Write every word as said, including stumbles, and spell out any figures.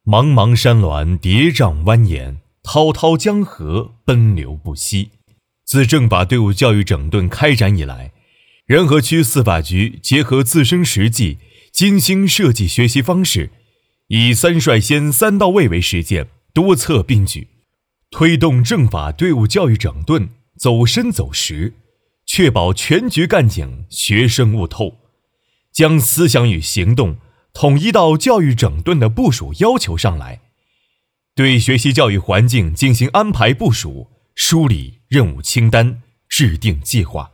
茫茫山峦叠嶂蜿蜒，滔滔江河奔流不息。自政法队伍教育整顿开展以来，仁和区司法局结合自身实际，精心设计学习方式，以三率先三到位为实践，多策并举，推动政法队伍教育整顿走深走实，确保全局干警学生悟透，将思想与行动统一到教育整顿的部署要求上来，对学习教育环境进行安排部署，梳理任务清单，制定计划。